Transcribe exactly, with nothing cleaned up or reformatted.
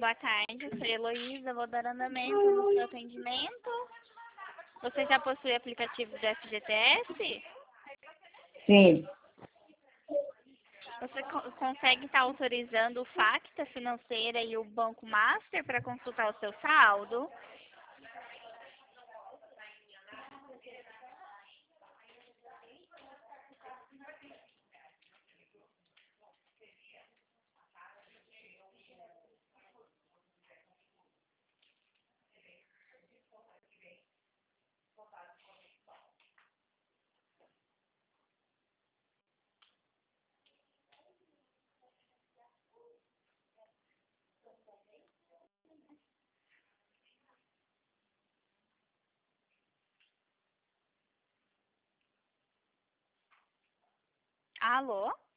Boa tarde, eu sou Heloísa, vou dar andamento no seu atendimento. Você já possui o aplicativo do F G T S? Sim, Você co- consegue estar autorizando o Facta Financeira e o Banco Master para consultar o seu saldo? Alô?